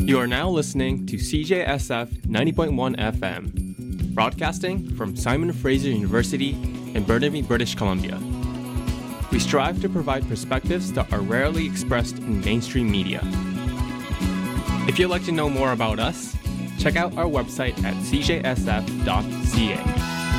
You are now listening to CJSF 90.1 FM, broadcasting from Simon Fraser University in Burnaby, British Columbia. We strive to provide perspectives that are rarely expressed in mainstream media. If you'd like to know more about us, check out our website at cjsf.ca.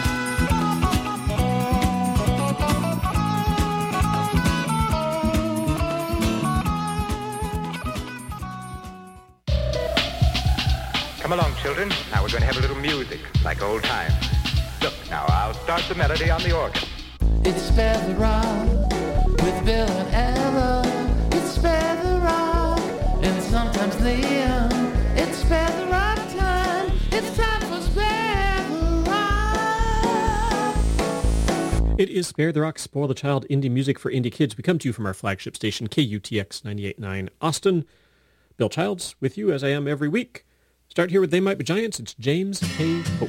Come along, children. Now we're going to have a little music, like old times. Look, now I'll start the melody on the organ. It's Feather Rock with Bill and Ella. It's Feather Rock and sometimes Liam. It's Feather Rock time. It's time for Feather Rock. It is Spare the Rock, Spoil the Child, indie music for indie kids. We come to you from our flagship station, KUTX 98.9 Austin. Bill Childs with you, as I am every week. Start here with They Might Be Giants. It's James K. Pope.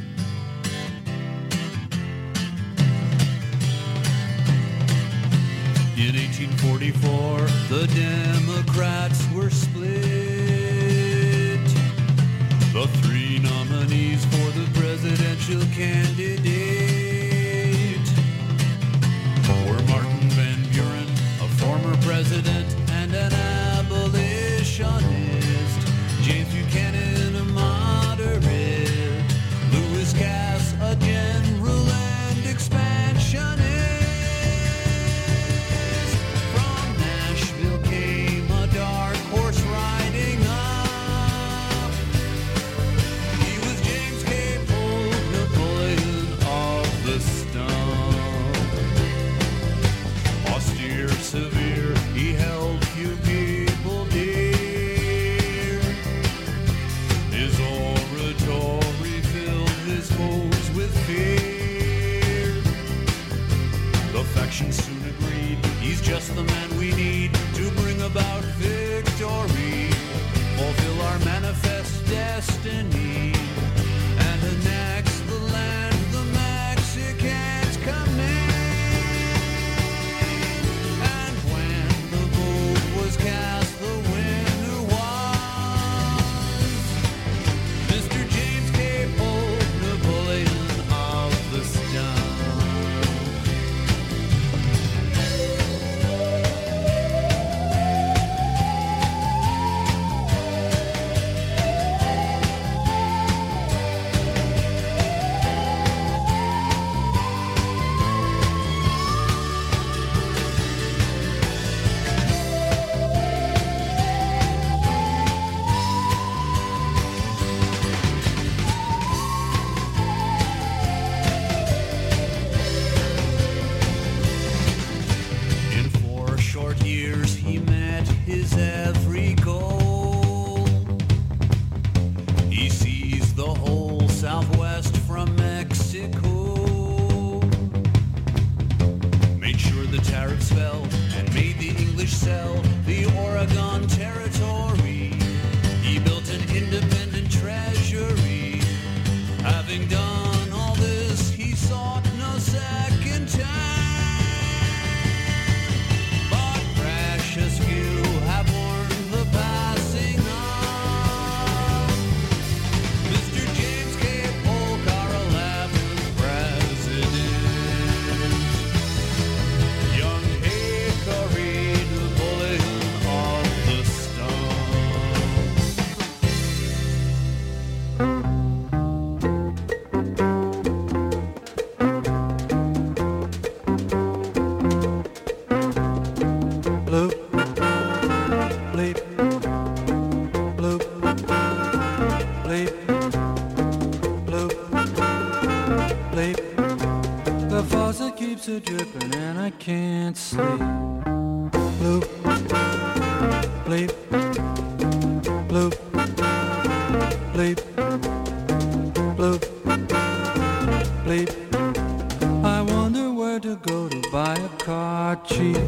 In 1844, the Democrats were split. The three nominees for the presidential candidate were Martin Van Buren, a former president and an abolitionist, James Buchanan, a moderate, Lewis Cass, a general and expansionist. From Nashville came a dark horse riding up. He was James K. Polk, Napoleon of the stump. Austere, severe, he held few people dear. His oratory filled his foes with fear. The factions soon agreed, he's just the man we need to bring about victory, fulfill our manifest destiny, and annex the land the Mexicans command. And when the vote was cast, the winner was Mr. James K. Polk, Napoleon of the stump. In 4 short years he met his every goal. He seized the whole Southwest from Mexico, made sure the tariffs fell, and made the English sell the Oregon Territory. He built an independent treasury. Having done all this, he sought no second time. But precious few have mourned the passing of Mr. James K. Polk, our 11th president. Young Hickory, Napoleon of the Bloop, bleep, bloop, bleep, bloop, bleep. The faucet keeps it dripping and I can't sleep. Bloop, bleep, bloop, bleep, bloop, bleep. I wonder where to go to buy a car cheap.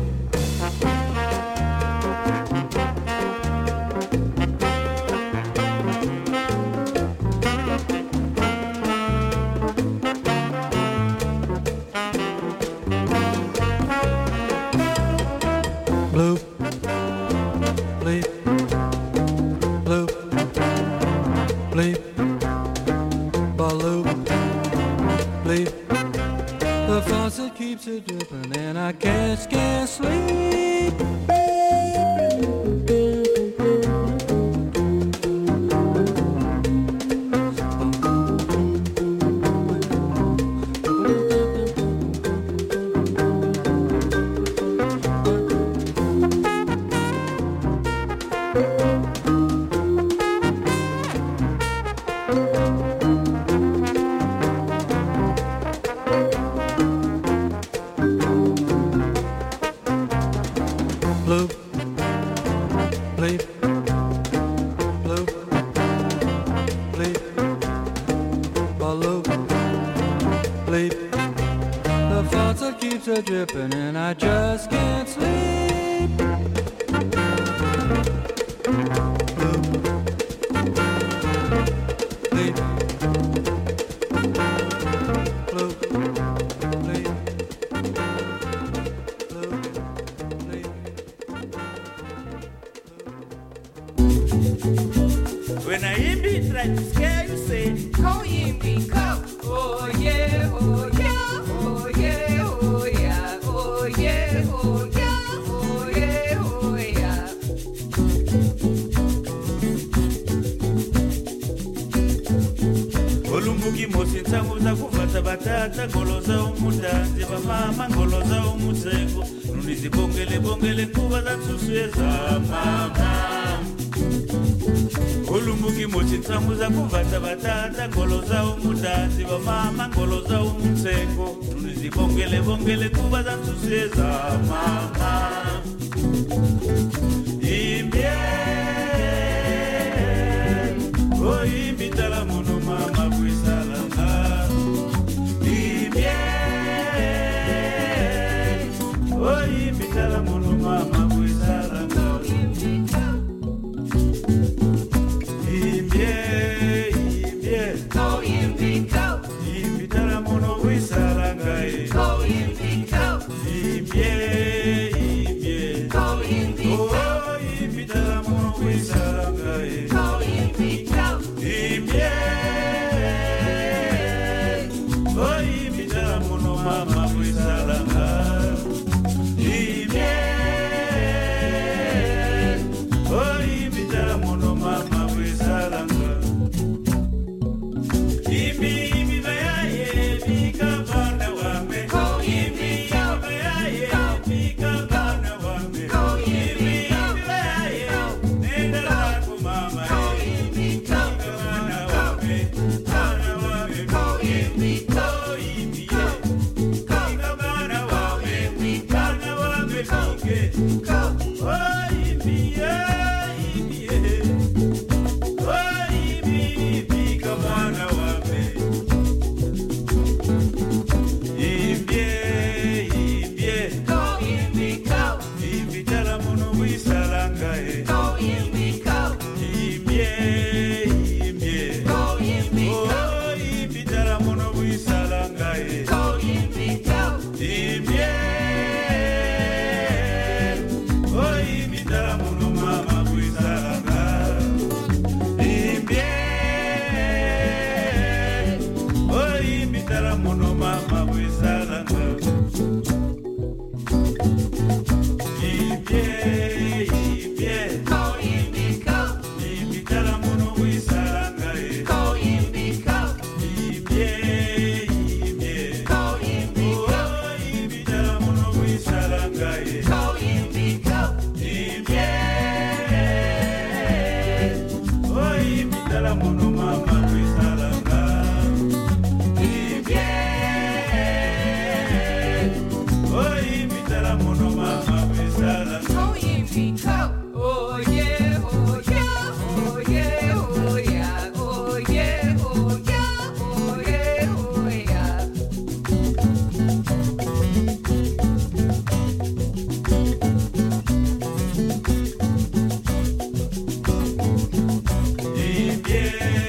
Bloop, bleep, bloop, bleep, baloo, bleep. The faucet keeps it dripping and I can't sleep. Bloop, bleep, bloop, bleep, baloo, bleep. The faucet keeps it dripping and I just can't sleep. Bloop, bleep, bloop, bleep, bloop, bleep. When I Yimby try to scare you, say, Go Yimby, go. Oh yeah, oh yeah, oh yeah, oh yeah, oh yeah, oh yeah, oh yeah, oh yeah. Olumbuki mosi nsanguza kuvata batata ngoloza umudanzi bamama ngoloza umuseko nunizi bongele kuba za tsusweza mama. Olumbuki mosi nsanguza kuvata batata ngoloza umudanzi bamama ngoloza umuseko nunizi bongele kuba za tsusweza mama. Imbie oh imbitala muno mama kwisalanga. Imbie oh imbitala muno mama kwisalanga. Imbie Go Yimby, go. imbitala muno kwisalanga. Go Yimby, go. Imbie Go Yimby, go. oh imbitala muno kwisalanga. Go Yimby, go. Imbie oh imbitala muno mama kwisalanga. Imbie oh imbitala muno mama kwisalanga. Imbi bayaye bikabana wame. Go Yimby, go. Bayaye bikabana wame. Go Yimby, go. Bayaye nenda lako mama. Go Yimby, go. Bana wame. Bana wame. Go Yimby, go. Oh imbi bikabana wame. Bana wame bike. Go. Oh imbi oh imbi bikabana wame. Imbie Go Yimby, go. imbitala muno wisalanga. Go Yimby, go. Imbie Go Yimby, go. oh imbitala muno wisalanga. Go Yimby, go. Imbie oh imbitala muno mama wisalanga. Imbie oh imbitala muno mama wisalanga. Imbie Go Yimby, go. imbitala muno wisalanga. Go Yimby, go. Imbie Go Yimby, go. oh imbitala muno wisalanga. Go Yimby, go. Imbie oh imbitala muno mama wisalanga. Imbie oh imbitala muno mama wisalanga. Go Yimby, go. Oh yeah, oh yeah, oh yeah, oh yeah, oh yeah, oh yeah, oh yeah, oh yeah. Imbie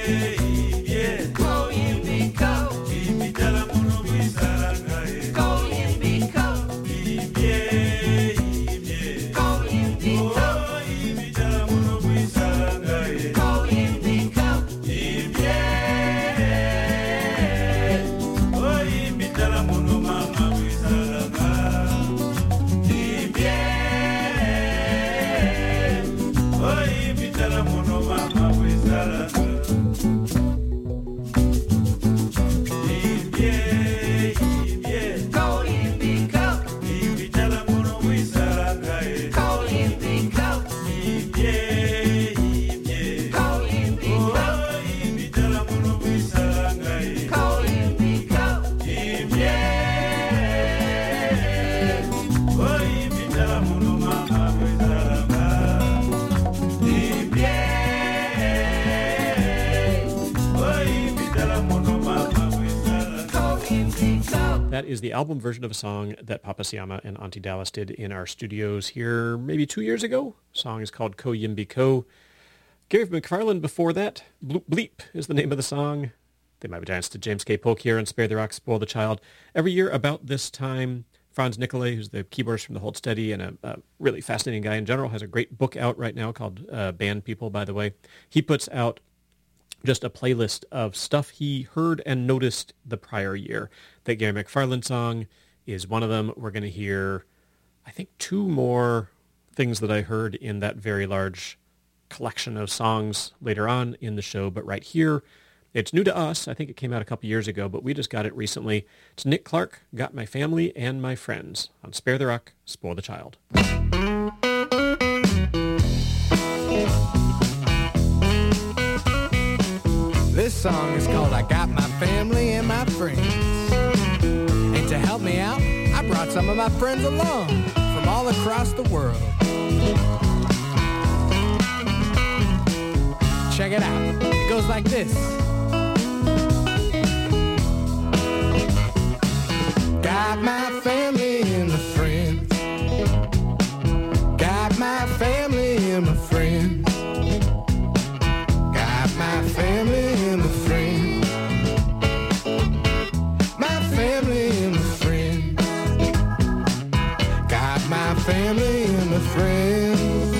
muno mama wezalanga imbye imbye Go Imbi, go. imbitala muno wezalanga Go Imbi, go. imbye imbye Go Imbi, go. oh imbitala muno wezalanga Go Imbi, go. imbye oh imbitala muno mama wezalanga imbye oh imbitala muno mama wezalanga Go Imbi, go. That is the album version of a song that Papa Siama and Auntie Dallas did in our studios here maybe 2 years ago. The song is called Ko Yimby Ko. Gary McFarland before that. Bleep is the name of the song. They Might Be Giants to James K. Polk here on Spare the Rock, Spoil the Child. Every year about this time, Franz Nicolay, who's the keyboardist from the Hold Steady and a really fascinating guy in general, has a great book out right now called Band People, by the way. He puts out just a playlist of stuff he heard and noticed the prior year. That Gary McFarland song is one of them. We're going to hear, I think, 2 more things that I heard in that very large collection of songs later on in the show. But right here, it's new to us. I think it came out a couple years ago, but we just got it recently. It's Nick Clark, Got My Family and My Friends on Spare the Rock, Spoil the Child. This song is called I Got My Family and My Friends. And to help me out, I brought some of my friends along from all across the world. Check it out. It goes like this. Got my family and my friends. Got my family and my friends. Got my family and my friends. My family and my friends. Got my family and my friends.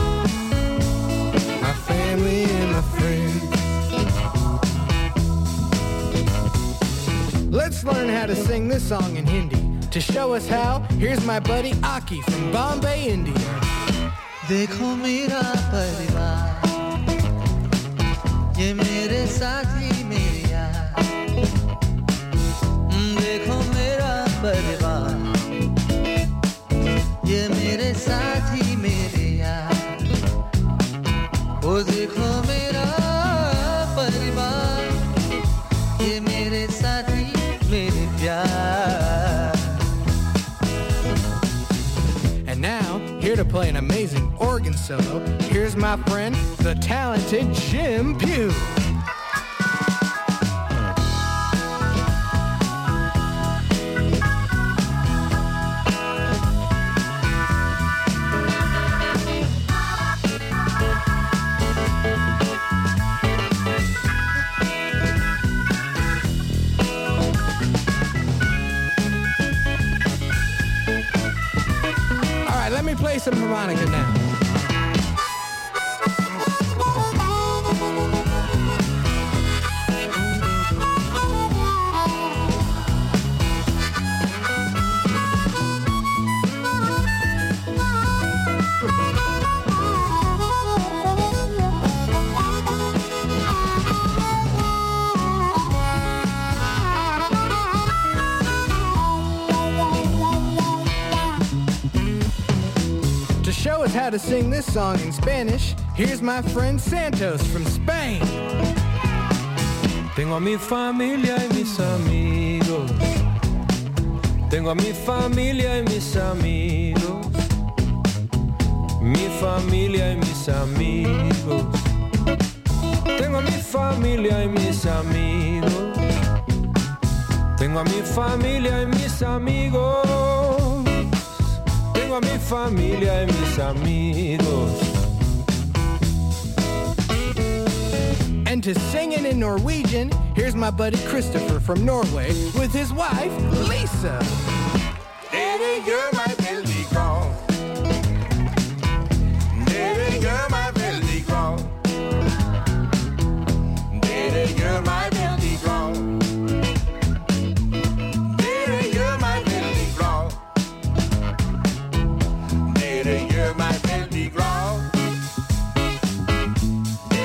My family and my friends. Let's learn how to sing this song in Hindi. To show us how, here's my buddy Aki from Bombay, India. देखो मेरा परिवार ये मेरे साथी मेरे यार देखो मेरा परिवार ये मेरे साथी मेरे यार ओ देखो मेरा परिवार ये मेरे साथी मेरे प्यार And now, here to play an amazing organ solo, here's my friend, the talented Jim Pugh. All right, let me play some harmonica now. To show us how to sing this song in Spanish, here's my friend Santos from Spain. Tengo a mi familia y mis amigos. Tengo a mi familia y mis amigos. Mi familia y mis amigos. Tengo a mi familia y mis amigos. Tengo a mi familia y mis amigos. Tengo a mi familia y mis amigos. And to sing it in Norwegian, here's my buddy Christopher from Norway with his wife, Lisa. Dere gjør meg veldig glad. Dere gjør meg veldig glad. Dere gjør meg veldig glad. Dere gjør meg veldig glad. Dere gjør meg veldig glad.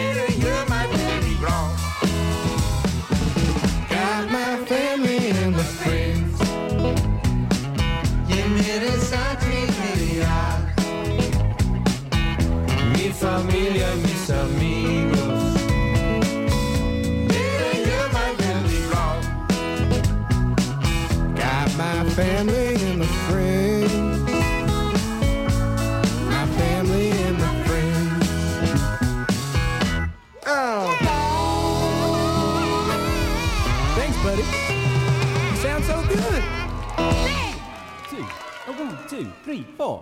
buddy. You sound so good. 1, 2, 3, 4.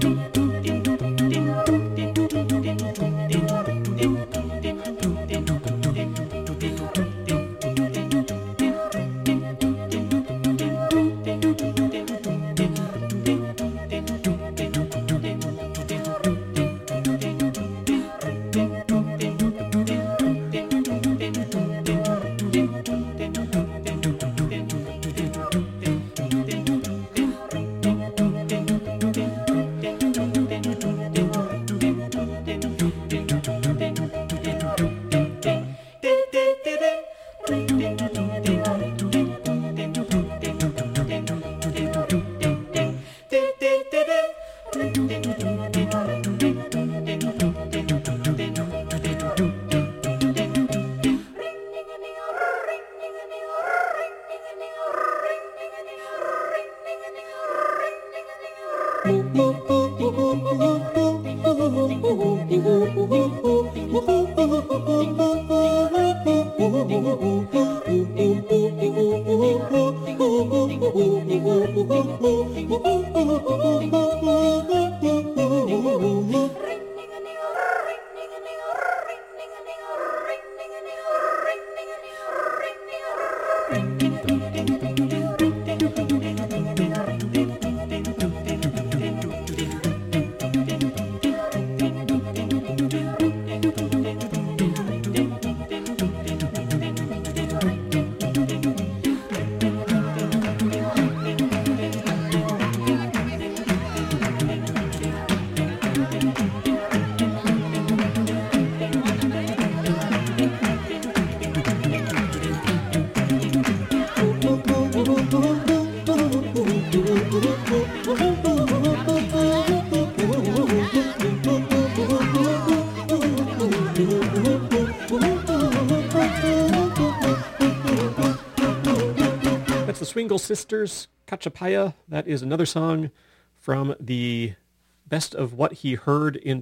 That's the Swingle Sisters, Cachapaya. That is another song from the Best of What He Heard in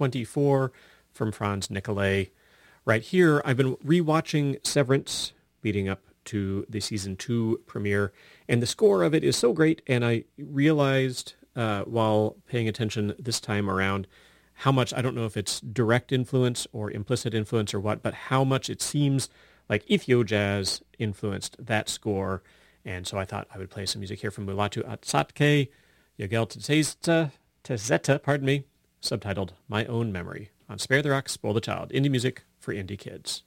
2024 from Franz Nicolay. Right here, I've been rewatching Severance leading up to the season 2 premiere, and the score of it is so great, and I realized while paying attention this time around how much, I don't know if it's direct influence or implicit influence or what, but how much it seems like Ethio Jazz influenced that score. And so I thought I would play some music here from Mulatu Atsatke, Yagel Tezeta, pardon me, subtitled My Own Memory, on Spare the Rock, Spoil the Child, indie music for indie kids.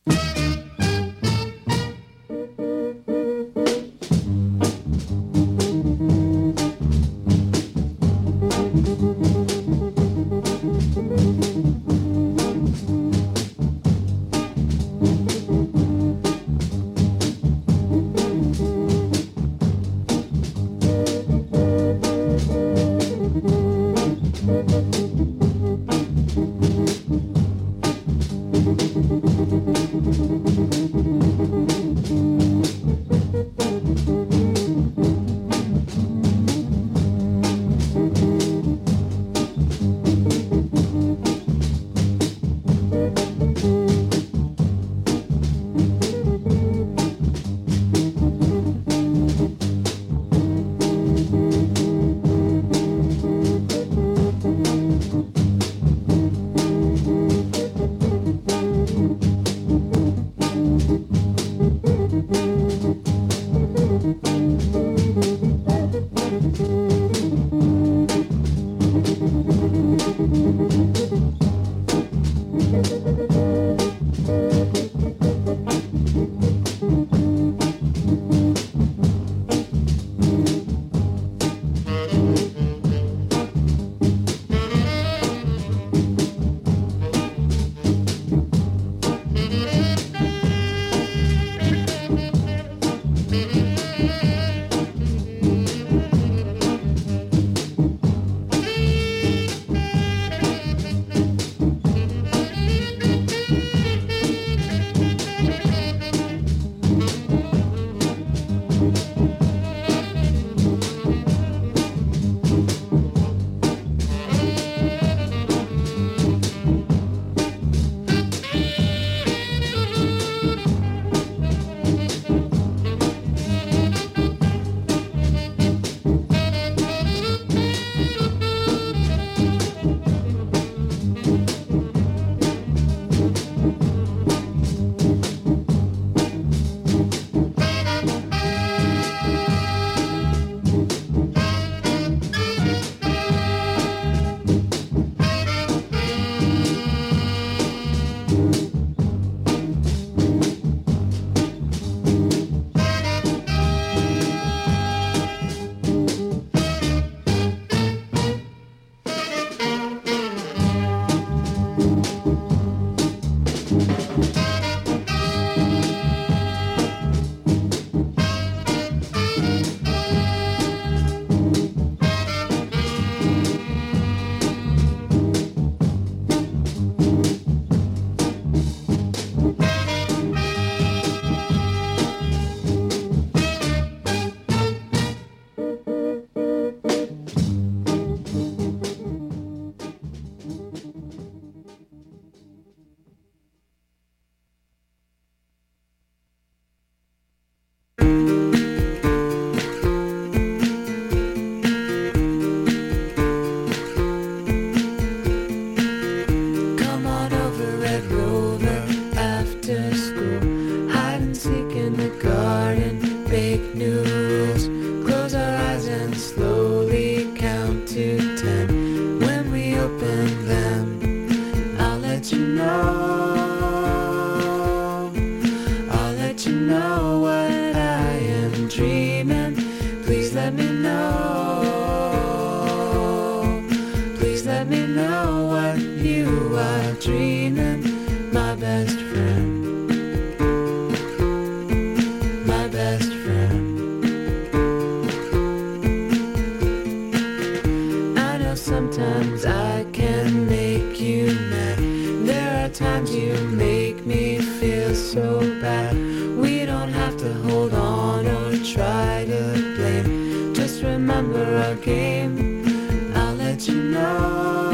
is so bad. We don't have to hold on or try to blame. Just remember our game. I'll let you know.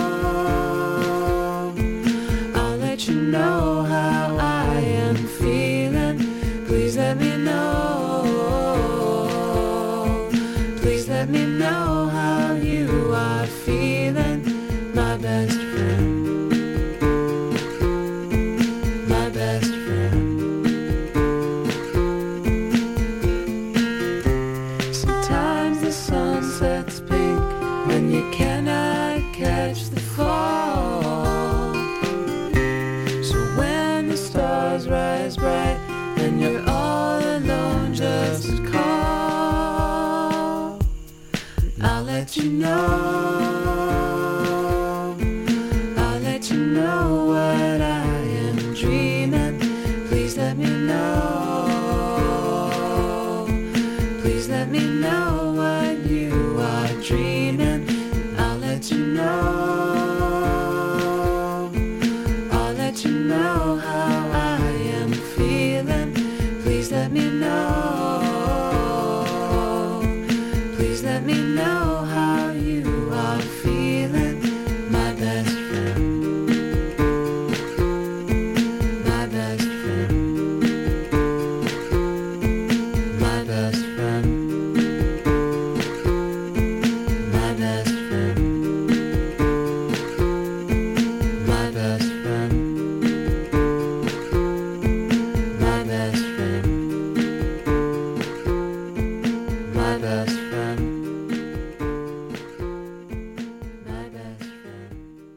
I'll let you know how I am feeling. Please let me know. Please let me know how you are feeling, my best friend. My best friend. Sometimes the sun sets pink when you cannot catch the fall. So when the stars rise bright and you're all alone, just call. I'll let you know. I'll let you know what I am dreaming. Please let me know. Please let me know what you are dreaming. I'll let you know. I'll let you know how I am feeling. Please let me know. Please let me know how you are feeling, my best friend. My best friend. My best friend. My best friend. My best friend. My best friend. My best friend. My best friend.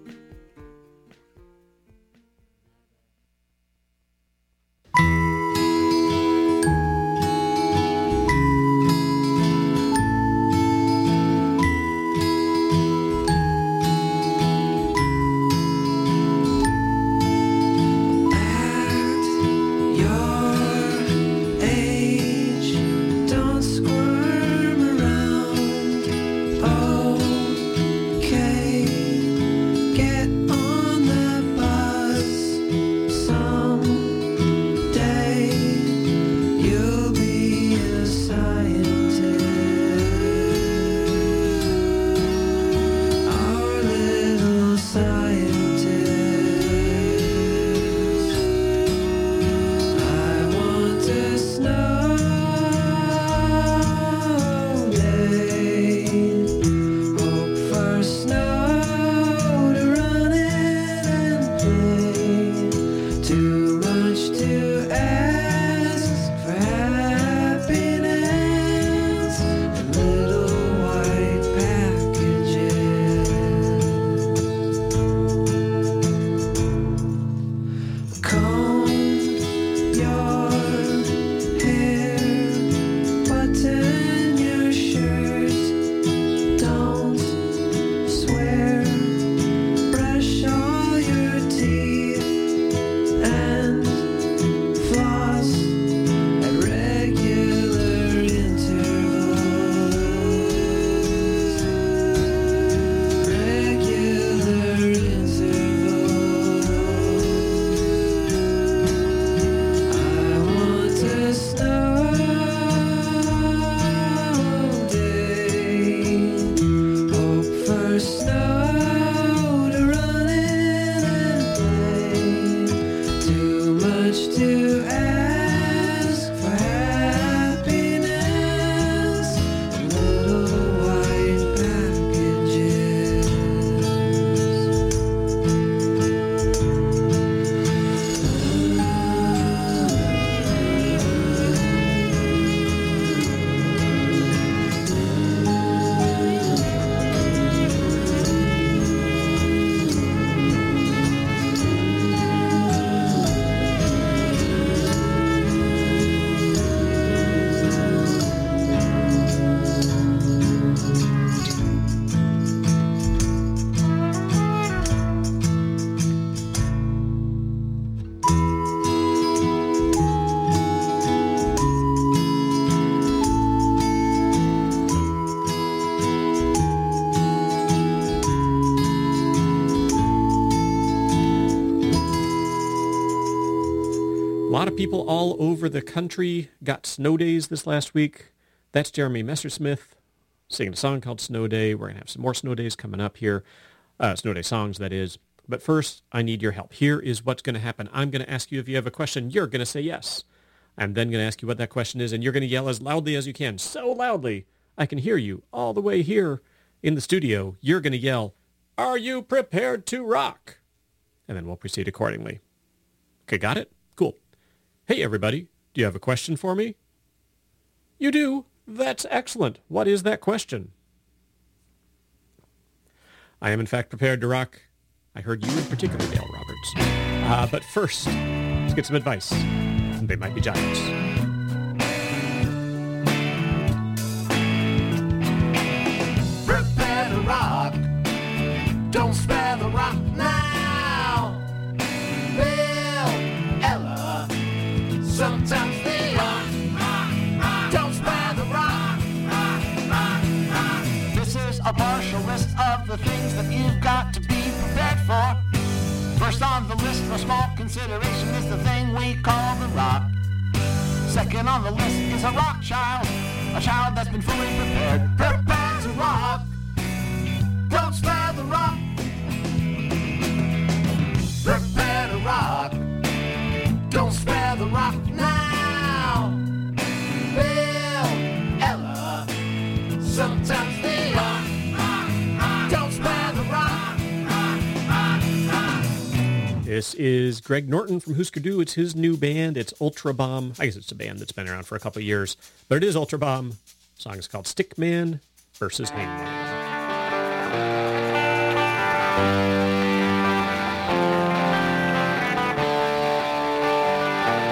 Your age, don't squirm around. Okay, get on the bus. Someday you'll be a scientist. Our little scientist. I want a snow day. Hope for snow to run in and play. Too much to ask for happiness and little white packages. Comb your hair, button your shirt. Don't swear. Brush all your teeth and floss at regular intervals. Regular intervals. I want a snow day. Hope for snow to run in and play. Too much to ask for happiness and little white packages. lot of people all over the country got snow days this last week. That's Jeremy Messersmith singing a song called Snow Day. We're going to have some more snow days coming up here. Snow Day songs, that is. But first, I need your help. Here is what's going to happen. I'm going to ask you if you have a question. You're going to say yes. I'm then going to ask you what that question is, and you're going to yell as loudly as you can. So loudly, I can hear you all the way here in the studio. You're going to yell, "Are you prepared to rock?" And then we'll proceed accordingly. Okay, got it? Cool. Hey, everybody. Do you have a question for me? You do? That's excellent. What is that question? I am, in fact, prepared to rock. I heard you in particular, Dale Roberts. But first, let's get some advice. They Might Be Giants. Prepare to rock. Don't spare the rock now. Bill, Ella, sometimes they don't spare the rock. This is a partial list of the things that you've got to be prepared for. First on the list for small consideration is the thing we call the rock. Second on the list is a rock child, a child that's been fully prepared. Prepare to rock. Don't spare the rock. Prepare to rock. Don't spare the rock now. Bill, Ella, sometimes they don't spare the rock. This is Greg Norton from Husker Du. It's his new band. It's Ultra Bomb. I guess it's a band that's been around for a couple of years, but it is Ultra Bomb. The song is called Stickman versus Hangman.